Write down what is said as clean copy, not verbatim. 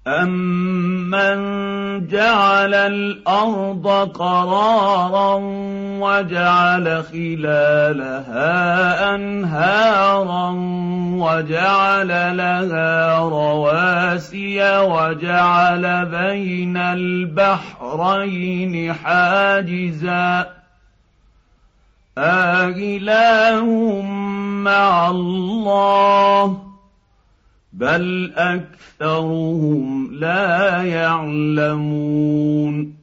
أَمَّن جَعَلَ الْأَرْضَ قَرَارًا وَجَعَلَ خِلَالَهَا أَنْهَارًا وَجَعَلَ لَهَا رَوَاسِيَ وَجَعَلَ بَيْنَ الْبَحْرَيْنِ حَاجِزًا أَإِلَٰهٌ مَّعَ اللَّهِ ۚ بَلْ أَكْثَرُهُمْ لَا يَعْلَمُونَ